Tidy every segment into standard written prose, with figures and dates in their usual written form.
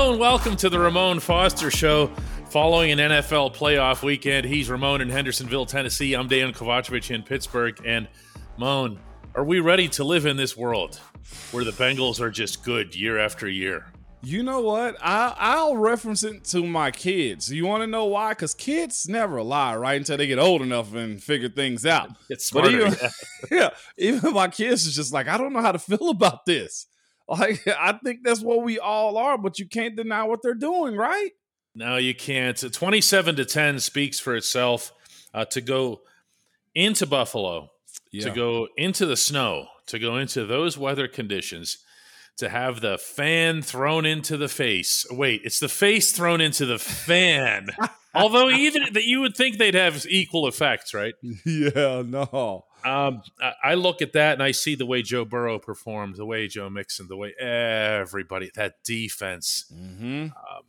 Hello and welcome to the Ramon Foster Show. Following an NFL playoff weekend, he's Ramon in Hendersonville, Tennessee. I'm Dan Kovacevic in Pittsburgh. And Moan, are we ready to live in this world where the Bengals are just good year after year? You know what? I'll reference it to my kids. You want to know why? Because kids never lie, right? Until they get old enough and figure things out. It's smarter. Even my kids is just like, I don't know how to feel about this. Like, I think that's what we all are, but you can't deny what they're doing, right? No, you can't. 27-10 speaks for itself. To go into Buffalo, to go into the snow, to go into those weather conditions, to have the fan thrown into the face. Wait, it's the face thrown into the fan. Although even that you would think they'd have equal effects, right? Yeah, no. I look at that and I see the way Joe Burrow performed, the way Joe Mixon, the way everybody, that defense. Mm-hmm.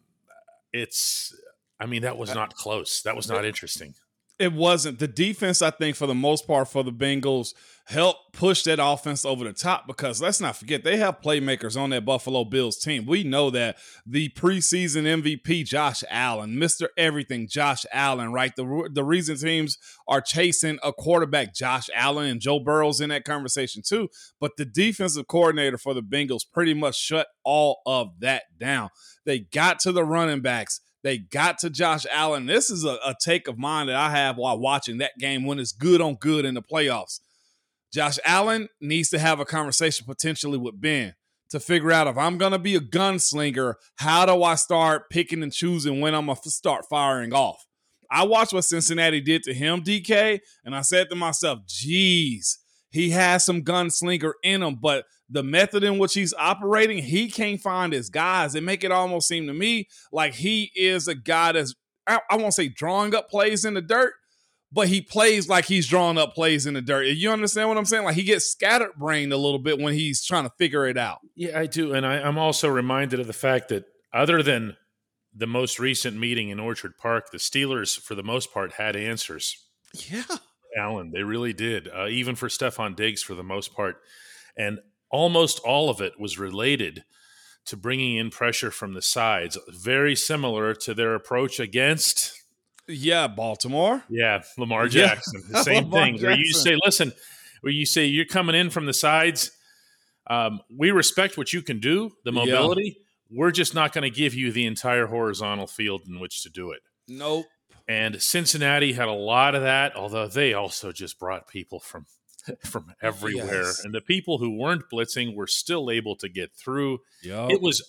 That was not close. That was not interesting. It wasn't. The defense, I think, for the most part for the Bengals, helped push that offense over the top because let's not forget, they have playmakers on that Buffalo Bills team. We know that the preseason MVP, Josh Allen, Mr. Everything, Josh Allen, right? The reason teams are chasing a quarterback, Josh Allen, and Joe Burrow's in that conversation too. But the defensive coordinator for the Bengals pretty much shut all of that down. They got to the running backs. They got to Josh Allen. This is a take of mine that I have while watching that game when it's good on good in the playoffs. Josh Allen needs to have a conversation potentially with Ben to figure out if I'm going to be a gunslinger, how do I start picking and choosing when I'm going to start firing off? I watched what Cincinnati did to him, DK, and I said to myself, geez, he has some gunslinger in him, but the method in which he's operating, he can't find his guys. It make it almost seem to me like he is a guy that's, I won't say drawing up plays in the dirt, but he plays like he's drawing up plays in the dirt. You understand what I'm saying? Like he gets scatterbrained a little bit when he's trying to figure it out. Yeah, I do. And I'm also reminded of the fact that other than the most recent meeting in Orchard Park, the Steelers, for the most part, had answers. Yeah. Allen, they really did. Even for Stephon Diggs for the most part. And almost all of it was related to bringing in pressure from the sides, very similar to their approach against Baltimore. Yeah, Lamar Jackson. The same thing. Where you say, listen, you're coming in from the sides. We respect what you can do, the mobility. Yeah. We're just not going to give you the entire horizontal field in which to do it. Nope. And Cincinnati had a lot of that, although they also just brought people from everywhere. Yes. And the people who weren't blitzing were still able to get through. Yep. It was,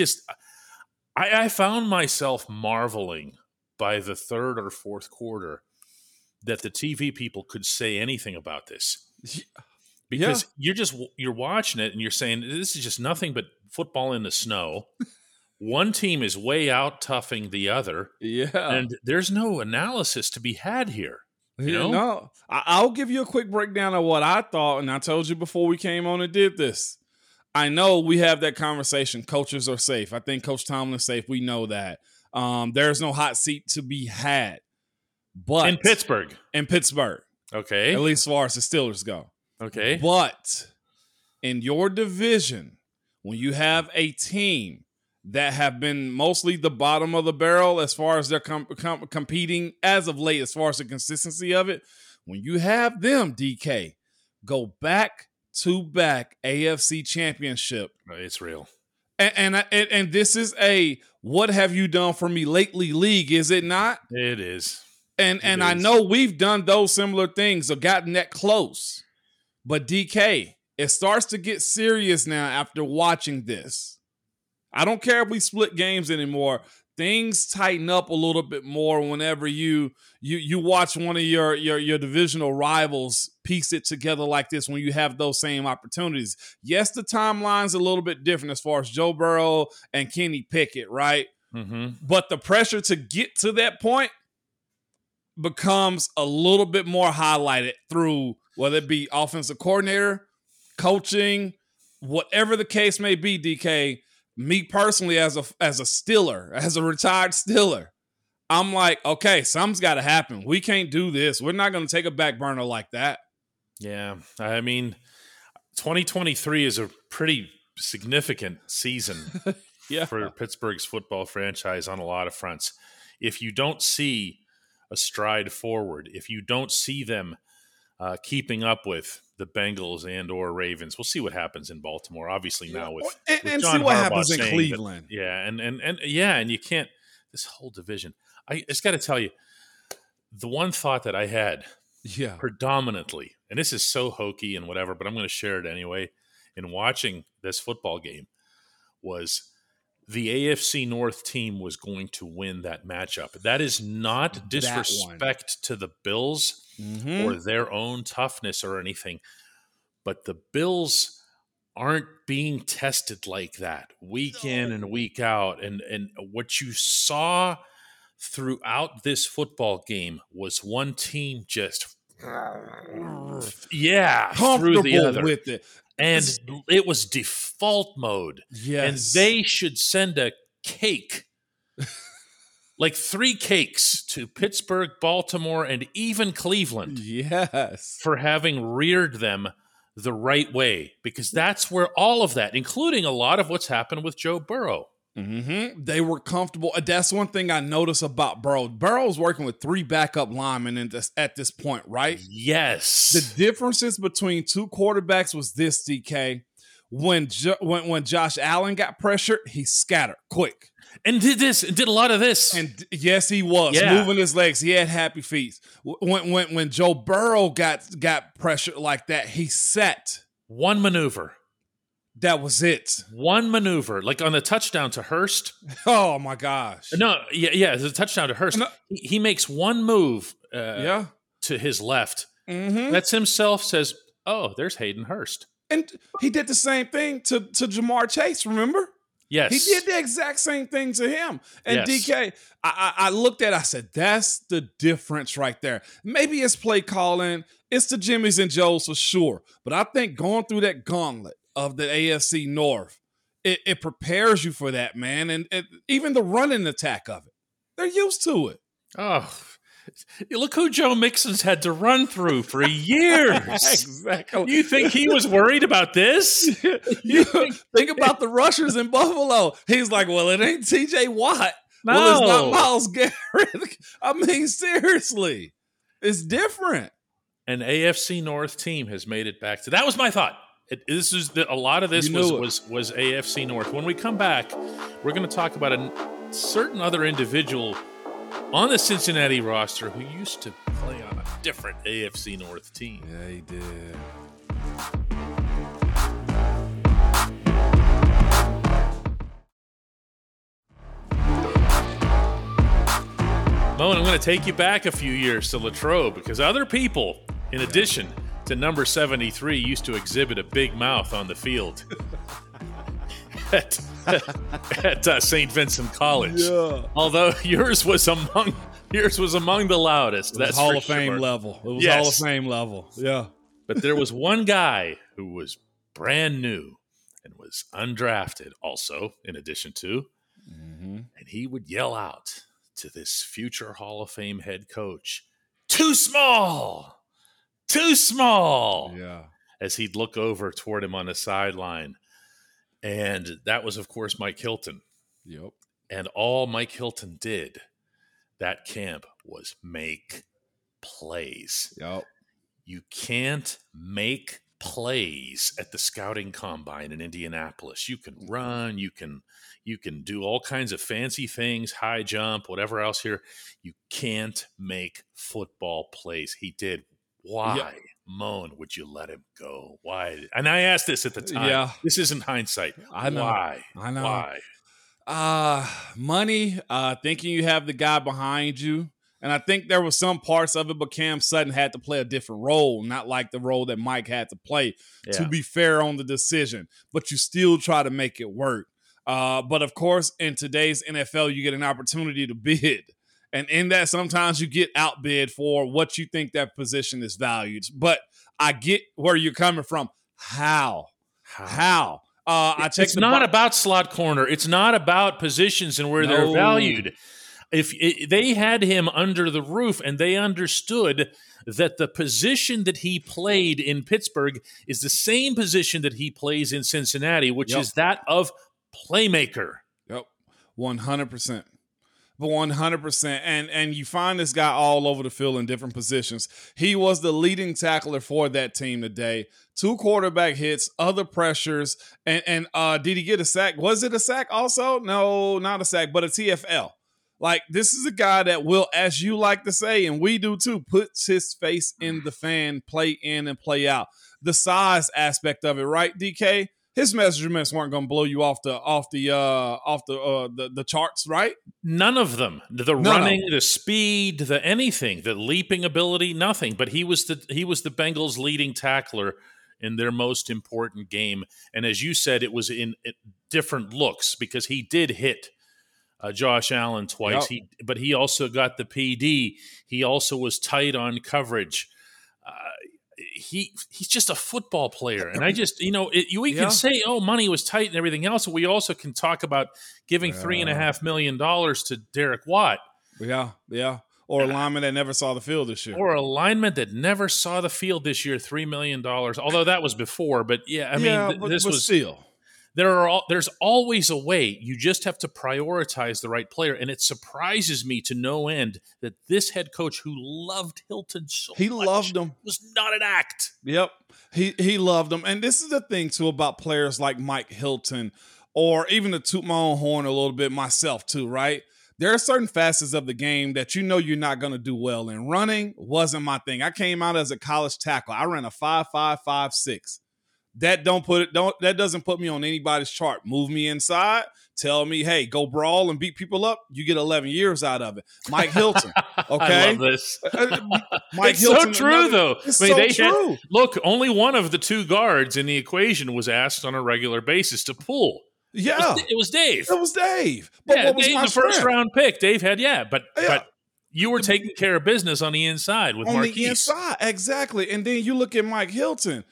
I found myself marveling by the third or fourth quarter that the TV people could say anything about this. Because you're watching it and you're saying, this is just nothing but football in the snow. One team is way out toughing the other. Yeah. And there's no analysis to be had here. You know? No, I'll give you a quick breakdown of what I thought, and I told you before we came on and did this. I know we have that conversation. Coaches are safe. I think Coach Tomlin's safe. We know that. There's no hot seat to be had. But in Pittsburgh. Okay. At least as far as the Steelers go. Okay. But in your division, when you have a team that have been mostly the bottom of the barrel as far as they're competing as of late, as far as the consistency of it, when you have them, DK, go back-to-back AFC championship. It's real. And this is a what have you done for me lately league, is it not? It is. And I know we've done those similar things or gotten that close. But DK, it starts to get serious now after watching this. I don't care if we split games anymore. Things tighten up a little bit more whenever you watch one of your divisional rivals piece it together like this when you have those same opportunities. Yes, the timeline's a little bit different as far as Joe Burrow and Kenny Pickett, right? Mm-hmm. But the pressure to get to that point becomes a little bit more highlighted through whether it be offensive coordinator, coaching, whatever the case may be, DK. Me personally, as a Steeler, as a retired Steeler, I'm like, okay, something's got to happen. We can't do this. We're not going to take a back burner like that. Yeah, I mean, 2023 is a pretty significant season for Pittsburgh's football franchise on a lot of fronts. If you don't see a stride forward, if you don't see them keeping up with the Bengals and or Ravens, we'll see what happens in Baltimore. Obviously now with and John see what Harbaugh happens in saying Cleveland. And you can't. This whole division. I just got to tell you, the one thought that I had, predominantly, and this is so hokey and whatever, but I'm going to share it anyway. In watching this football game, was the AFC North team was going to win that matchup. That is not disrespect to the Bills or their own toughness or anything, but the Bills aren't being tested like that week in and week out. And what you saw throughout this football game was one team just comfortable through the other with it. And it was default mode. Yes. And they should send a cake, like 3 cakes to Pittsburgh, Baltimore, and even Cleveland. Yes. For having reared them the right way. Because that's where all of that, including a lot of what's happened with Joe Burrow. They were comfortable. That's one thing I noticed about Burrow. Burrow's working with 3 backup linemen at this point, right? Yes. The differences between 2 quarterbacks was this, DK. When Josh Allen got pressured, he scattered quick. And did a lot of this. And yes, he was moving his legs. He had happy feet. When Joe Burrow got pressured like that, he sat. One maneuver. That was it. One maneuver, like on the touchdown to Hurst. Oh my gosh! No, it's a touchdown to Hurst. No. He makes one move, to his left. That's himself. Says, "Oh, there's Hayden Hurst," and he did the same thing to Jamar Chase. Remember? Yes, he did the exact same thing to him. And DK, I looked at it, I said, "That's the difference right there." Maybe it's play calling. It's the Jimmys and Joes for sure, but I think going through that gauntlet of the AFC North, it prepares you for that, man. And even the running attack of it, they're used to it. Oh, look who Joe Mixon's had to run through for years. Exactly. You think he was worried about this? You think about the rushers in Buffalo. He's like, well, it ain't TJ Watt. No. Well, it's not Myles Garrett. I mean, seriously, it's different. An AFC North team has made it back to. That was my thought. A lot of this was AFC North. When we come back, we're going to talk about a certain other individual on the Cincinnati roster who used to play on a different AFC North team. Yeah, he did. Moan, I'm going to take you back a few years to Latrobe because other people, in addition to number 73, used to exhibit a big mouth on the field at St. Vincent College. Yeah. Although yours was among the loudest. That's Hall of Fame level. It was Hall of Fame level. Yeah. But there was one guy who was brand new and was undrafted also, in addition to, and he would yell out to this future Hall of Fame head coach, "Too small! Too small!" Yeah. As he'd look over toward him on the sideline. And that was, of course, Mike Hilton. Yep. And all Mike Hilton did that camp was make plays. Yep. You can't make plays at the scouting combine in Indianapolis. You can run, you can do all kinds of fancy things, high jump, whatever else here. You can't make football plays. He did. Why? Yep. Moan, would you let him go? Why? And I asked this at the time. Yeah. This isn't hindsight. I know. Why? I know. Why? Money, thinking you have the guy behind you. And I think there were some parts of it, but Cam Sutton had to play a different role, not like the role that Mike had to play, to be fair on the decision. But you still try to make it work. But, of course, in today's NFL, you get an opportunity to bid. And in that, sometimes you get outbid for what you think that position is valued. But I get where you're coming from. How? It's not about slot corner. It's not about positions and where they're valued. If they had him under the roof and they understood that the position that he played in Pittsburgh is the same position that he plays in Cincinnati, which is that of playmaker. 100%. But 100%. And you find this guy all over the field in different positions. He was the leading tackler for that team today. 2 quarterback hits, other pressures. And did he get a sack? Was it a sack also? No, not a sack, but a TFL. Like, this is a guy that will, as you like to say, and we do too, puts his face in the fan, play in and play out. The size aspect of it, right, DK? His measurements weren't going to blow you off the charts, right? None of them. The running, the speed, the anything, the leaping ability, nothing. But he was the Bengals' leading tackler in their most important game. And as you said, it was in different looks because he did hit Josh Allen twice. Yep. But he also got the PD. He also was tight on coverage. He's just a football player. And I just, we can say, oh, money was tight and everything else. But we also can talk about giving $3.5 million to Derek Watt. Yeah. Or a lineman that never saw the field this year. Or a lineman that never saw the field this year, $3 million. Although that was before. But this was still. There's always a way. You just have to prioritize the right player. And it surprises me to no end that this head coach who loved Hilton so much loved him. Was not an act. Yep. He loved him. And this is the thing, too, about players like Mike Hilton, or even to toot my own horn a little bit myself, too, right? There are certain facets of the game that you're not going to do well in. Running wasn't my thing. I came out as a college tackle. I ran a 5.5, 5.6. That doesn't put me on anybody's chart. Move me inside, tell me, hey, go brawl and beat people up. You get 11 years out of it. Mike Hilton, okay? I love this. Mike it's Hilton, so true, though. It's true. Look, only one of the 2 guards in the equation was asked on a regular basis to pull. Yeah, it was Dave. It was Dave. But what was Dave, my the first round pick? Dave had, but you were taking care of business on the inside with Marquise. On the inside, exactly. And then you look at Mike Hilton.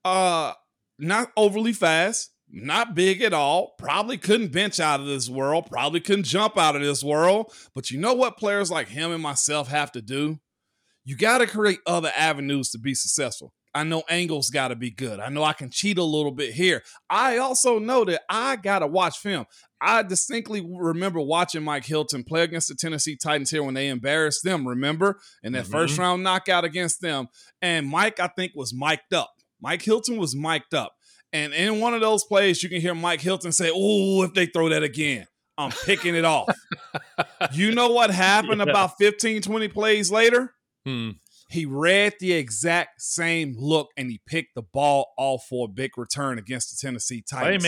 Not overly fast, not big at all, probably couldn't bench out of this world, probably couldn't jump out of this world. But you know what players like him and myself have to do? You got to create other avenues to be successful. I know angles got to be good. I know I can cheat a little bit here. I also know that I got to watch film. I distinctly remember watching Mike Hilton play against the Tennessee Titans here when they embarrassed them, remember? In that first round knockout against them. And Mike, I think, was mic'd up. Mike Hilton was mic'd up. And in one of those plays, you can hear Mike Hilton say, oh, if they throw that again, I'm picking it off. You know what happened about 15, 20 plays later? He read the exact same look, and he picked the ball off for a big return against the Tennessee Titans.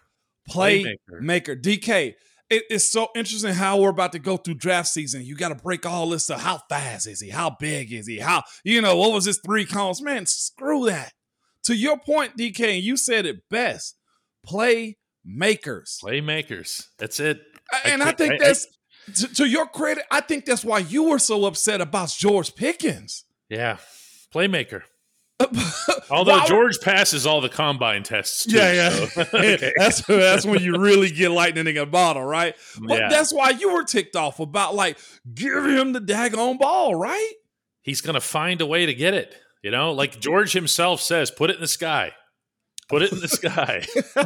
Playmaker. DK, it's so interesting how we're about to go through draft season. You got to break all this stuff. How fast is he? How big is he? What was his 3 cones? Man, screw that. To your point, DK, and you said it best, playmakers. That's it. And I think to your credit, I think that's why you were so upset about George Pickens. Yeah, playmaker. Although George passes all the combine tests too. Yeah. So. Okay. That's when you really get lightning in a bottle, right? But that's why you were ticked off about, give him the daggone ball, right? He's going to find a way to get it. Like George himself says, put it in the sky. Put it in the sky.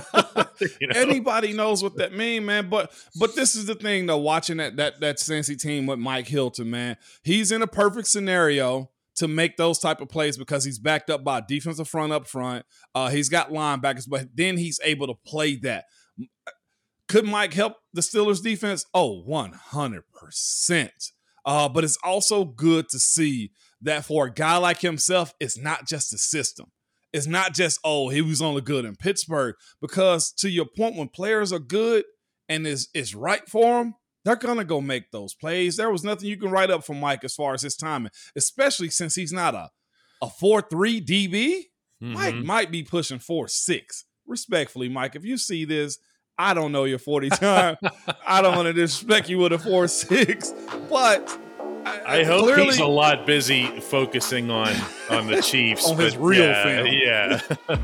Anybody knows what that means, man. But this is the thing, though, watching that Cincy team with Mike Hilton, man. He's in a perfect scenario to make those type of plays because he's backed up by a defensive front up front. He's got linebackers, but then he's able to play that. Could Mike help the Steelers defense? Oh, 100%. But it's also good to see that for a guy like himself, it's not just the system. It's not just, he was only good in Pittsburgh. Because to your point, when players are good and it's right for them, they're going to go make those plays. There was nothing you can write up for Mike as far as his timing, especially since he's not a 4.3 DB. Mike might be pushing 4.6. Respectfully, Mike, if you see this, I don't know your 40 time. I don't want to disrespect you with a 4.6, but I hope he's a lot busy focusing on the Chiefs. On his real film. Yeah.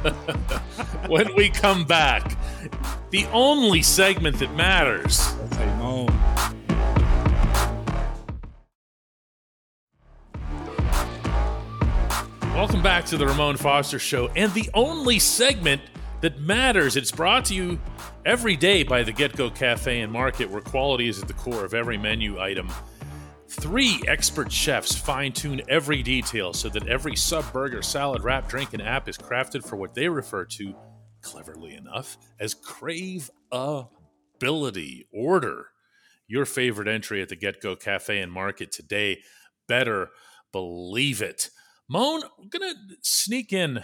When we come back, the only segment that matters. Let's take home. Welcome back to the Ramon Foster Show, and the only segment that matters. It's brought to you every day by the Get Go Cafe and Market, where quality is at the core of every menu item. 3 expert chefs fine-tune every detail so that every sub, burger, salad, wrap, drink, and app is crafted for what they refer to, cleverly enough, as craveability. Order your favorite entry at the Get Go Cafe and Market today. Better believe it. Moan, I'm gonna sneak in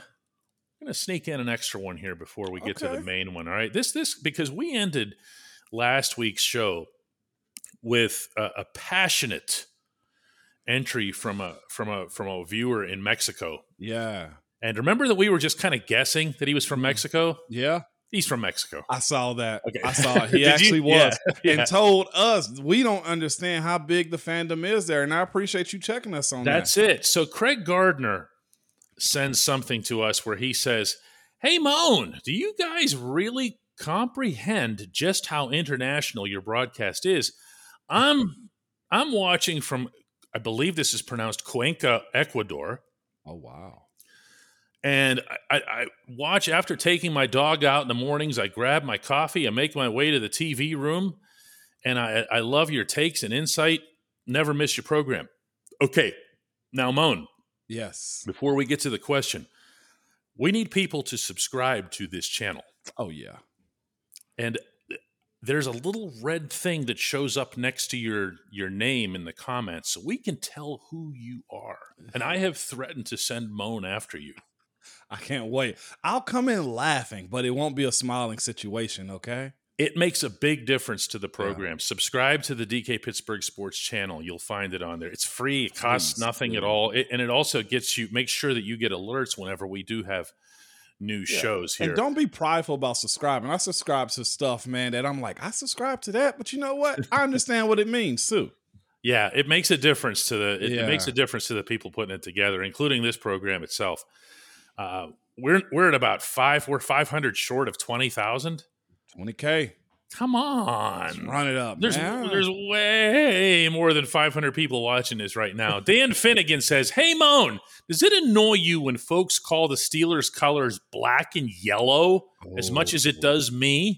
an extra one here before we get to the main one. All right, this because we ended last week's show with a passionate entry from a viewer in Mexico. Yeah. And remember that we were just kind of guessing that he was from Mexico? Yeah. He's from Mexico. I saw that. Okay. I saw it. He actually was. Yeah. And told us we don't understand how big the fandom is there. And I appreciate you checking us on that. That's it. So Craig Gardner sends something to us where he says, "Hey, Moan, do you guys really comprehend just how international your broadcast is? I'm watching from, I believe this is pronounced Cuenca, Ecuador. Oh, wow. And I watch after taking my dog out in the mornings. I grab my coffee. I make my way to the TV room. And I love your takes and insight. Never miss your program." Okay, now, Moan. Yes. Before we get to the question, we need people to subscribe to this channel. Oh, yeah. And there's a little red thing that shows up next to your name in the comments so we can tell who you are. And I have threatened to send Moan after you. I can't wait. I'll come in laughing, but it won't be a smiling situation, okay? It makes a big difference to the program. Yeah. Subscribe to the DK Pittsburgh Sports channel. You'll find it on there. It's free. It costs nothing at all. And it also makes sure that you get alerts whenever we do have new shows here. And don't be prideful about subscribing. I subscribe to stuff, man, that I'm like, I subscribe to that, but you know what? I understand what it means too. Yeah, it makes a difference to it makes a difference to the people putting it together, including this program itself. We're at about 500 short of 20,000. 20K. Come on. Let's run it up. There's way more than 500 people watching this right now. Dan Finnegan says, "Hey, Moan, does it annoy you when folks call the Steelers colors black and yellow as much as it does me?"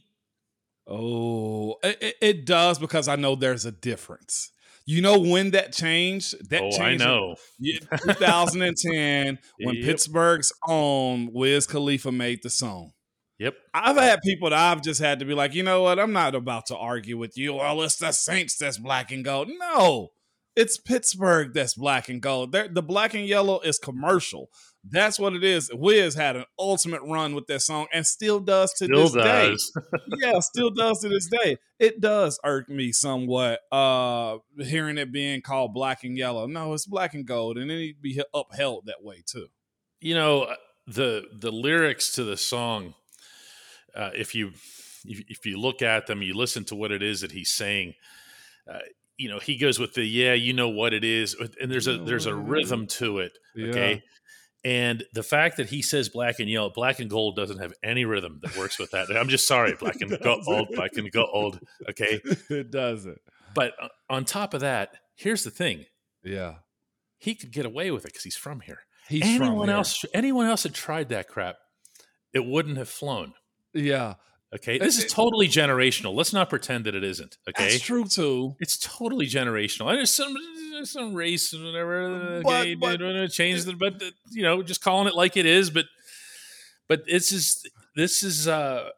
Oh, it does, because I know there's a difference. You know when that changed? That changed I know. In 2010 when Pittsburgh's own Wiz Khalifa made the song. Yep. I've had people that I've just had to be like, you know what? I'm not about to argue with you. Well, it's the Saints that's black and gold. No, it's Pittsburgh that's black and gold. The black and yellow is commercial. That's what it is. Wiz had an ultimate run with that song and still does to this day. Yeah, still does to this day. It does irk me somewhat hearing it being called black and yellow. No, it's black and gold, and it needs to be upheld that way too. You know, the lyrics to the song, if you look at them, you listen to what it is that he's saying. He goes with the you know what it is, and there's a rhythm to it. Okay. Yeah. And the fact that he says black and yellow, black and gold doesn't have any rhythm that works with that. I'm just sorry, black and gold, black and gold. Okay. It doesn't. But on top of that, here's the thing. Yeah. He could get away with it because he's from here. Anyone else had tried that crap, it wouldn't have flown. Yeah. Okay. This is totally generational. Let's not pretend that it isn't. Okay. That's true too. It's totally generational. And there's some race and whatever. Okay, but change it, but just calling it like it is. But this is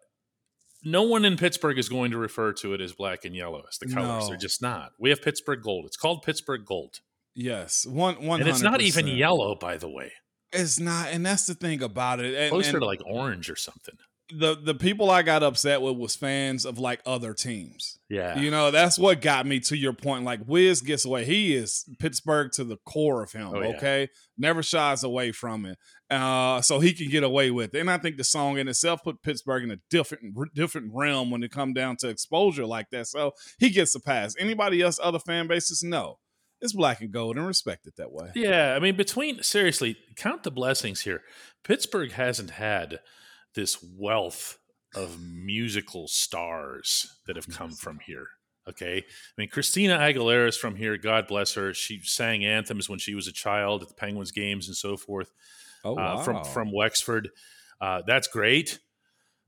no one in Pittsburgh is going to refer to it as black and yellow as the colors. No. They're just not. We have Pittsburgh gold. It's called Pittsburgh gold. Yes, 100%. And it's not even yellow, by the way. It's not, and that's the thing about it. Closer to like orange or something. The people I got upset with was fans of like other teams. Yeah. That's what got me to your point. Like Wiz gets away. He is Pittsburgh to the core of him. Okay. Never shies away from it. So he can get away with it. And I think the song in itself put Pittsburgh in a different realm when it come down to exposure like that. So he gets a pass. Anybody else, other fan bases? No. It's black and gold and respect it that way. Yeah. I mean, seriously, count the blessings here. Pittsburgh hasn't had this wealth of musical stars that have come from here. Okay. I mean, Christina Aguilera is from here. God bless her. She sang anthems when she was a child at the Penguins games and so forth. Oh, wow. From Wexford. That's great.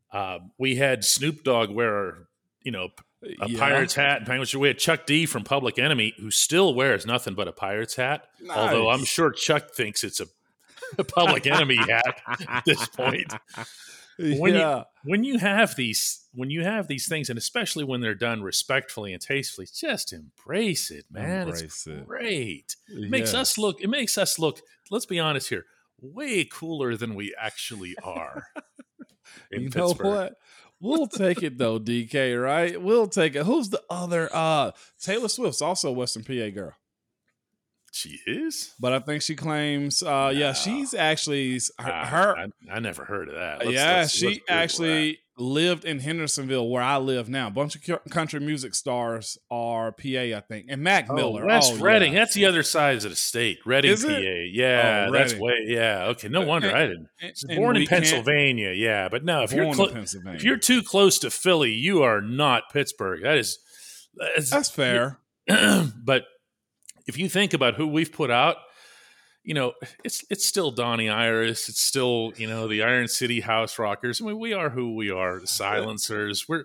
We had Snoop Dogg wear, a Pirates hat and Penguins. We had Chuck D from Public Enemy, who still wears nothing but a Pirates hat. Nice. Although I'm sure Chuck thinks it's a Public Enemy hat at this point. When you have these things, and especially when they're done respectfully and tastefully, just embrace it, man. It's great. It makes us look. Let's be honest here. Way cooler than we actually are. You know what? We'll take it though, DK, right? We'll take it. Who's the other? Taylor Swift's also a Western PA girl. She is? But I think she claims, she's actually her. I never heard of that. She actually lived in Hendersonville, where I live now. A bunch of country music stars are PA, I think. And Mac Miller. West Reading. That's the other side of the state. Reading, PA. Yeah, that's okay. No wonder I didn't. Born in Pennsylvania, yeah. But no, if you're too close to Philly, you are not Pittsburgh. That's fair. But if you think about who we've put out, it's still Donnie Iris. It's still, the Iron City House Rockers. I mean, we are who we are. The Silencers. We're,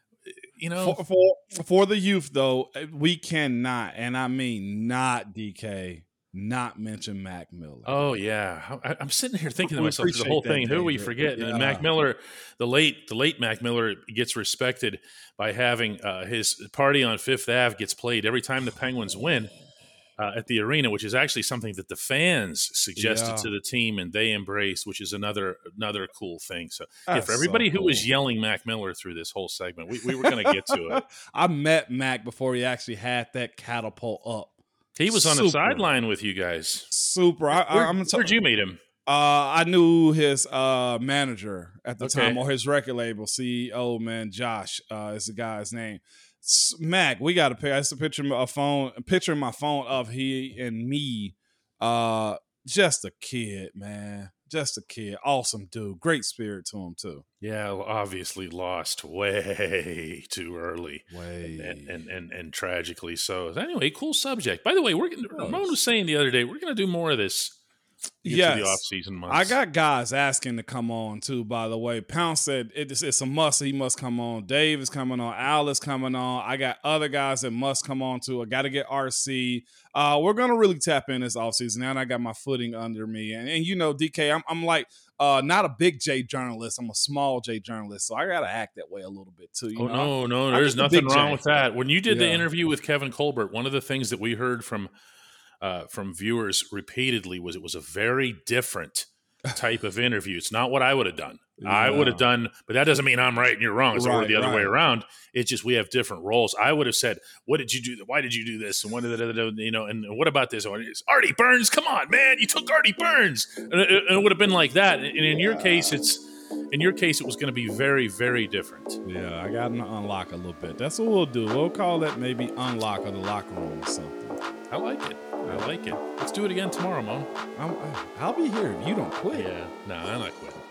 for the youth though, we cannot, and I mean not DK, not mention Mac Miller. Oh yeah, I'm sitting here thinking to myself the whole thing. Who we forget? Yeah. And Mac Miller, the late Mac Miller gets respected by having his Party on Fifth Ave gets played every time the Penguins win. At the arena, which is actually something that the fans suggested to the team and they embraced, which is another cool thing. So for everybody who was yelling Mac Miller through this whole segment, we were going to get to it. I met Mac before he actually had that catapult up. He was on the sideline with you guys. Super. Where'd you meet him? I knew his manager at the time, or his record label CEO, man. Josh is the guy's name. Mac, we got a picture. It's a picture in my phone of he and me. Just a kid, man. Just a kid. Awesome dude. Great spirit to him too. Yeah, obviously lost way too early. And tragically so. Anyway, cool subject. By the way, Ramon was saying the other day, we're gonna do more of this. Yes, the off-season months. I got guys asking to come on too. By the way, Pound said it's a must. He must come on. Dave is coming on. Al is coming on. I got other guys that must come on too. I got to get RC. We're gonna really tap in this offseason now. And I got my footing under me. And DK, I'm like not a big J journalist. I'm a small J journalist, so I gotta act that way a little bit too. No, there's nothing wrong with that. When you did the interview with Kevin Colbert, one of the things that we heard from viewers repeatedly was it was a very different type of interview. It's not what I would have done. Yeah. I would have done, but that doesn't mean I'm right and you're wrong. It's the other way around. It's just we have different roles. I would have said, "What did you do? Why did you do this? And what did and what about this? Artie Burns, come on, man! You took Artie Burns." And it would have been like that. And in your case, it was going to be very, very different. Yeah, I got to unlock a little bit. That's what we'll do. We'll call that maybe unlock of the locker room or something. I like it. Let's do it again tomorrow, Mo. I'll be here if you don't quit. Yeah, no, I'm not quitting.